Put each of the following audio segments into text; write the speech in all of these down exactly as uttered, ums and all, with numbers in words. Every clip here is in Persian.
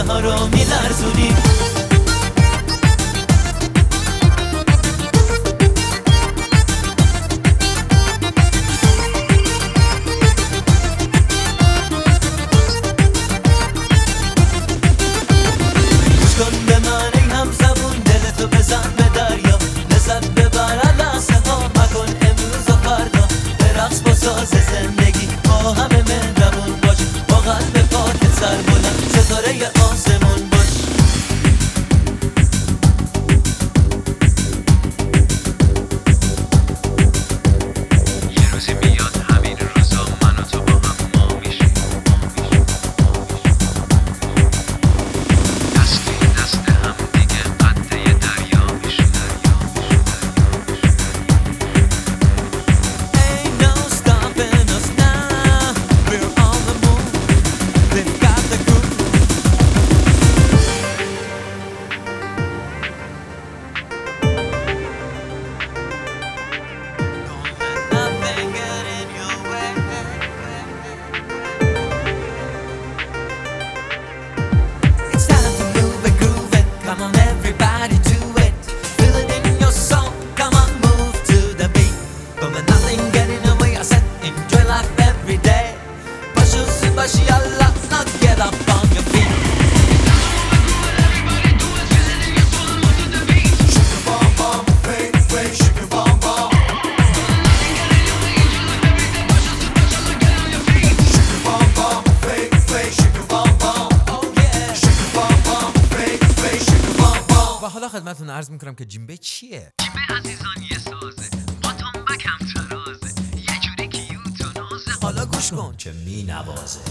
ها رو میلرزونی. کن به من ای هم زبون، دلتو بزن به دریا، لذت ببر لحظه ها، مکن امروز و فردا. به رقص با ساز زندگی با همه مهربون باش، با قلب پاکت سر بلند ستاره آسمون باش. یه روزی میاد همین روزا من و تو با هم ما میشیم، دست این دست هم دیگه قطعه دریا میشیم. Ain't no stopping us now, we're on the move, they've got the groove. Don't let nothing get in your way. It's time to move and groove it, come on everybody do it. Feel it in your soul, come on move to the beat. Don't let nothing get in the way, I said enjoy life every day. Başı üstü başı yalla, now get up on your feet. و حالا خدمتتون عرض میکنم که جیمبه چیه؟ جیمبه عزیزان یه سازه با تنبک هم ترازه، یه جوری کیوت و نازه. حالا گوش کن که می نوازه.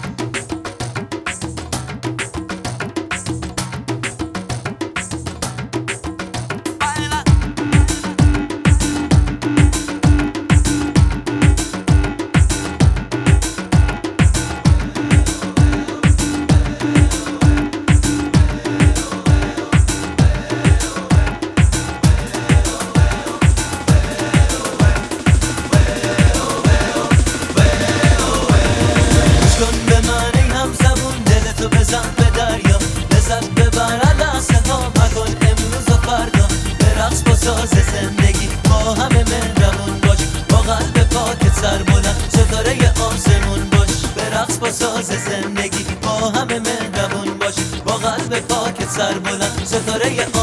کن به من ای هم زبون، دلتو بزن به دریا، لذت ببر لحظه ها، مکن امروز و فردا. به رقص با ساز زندگی با همه مهربون باش، با قلب پاکت سر بلند ستاره آسمون باش. به رقص با ساز زندگی با همه مهربون باش، با قلب پاکت سر بلند ستاره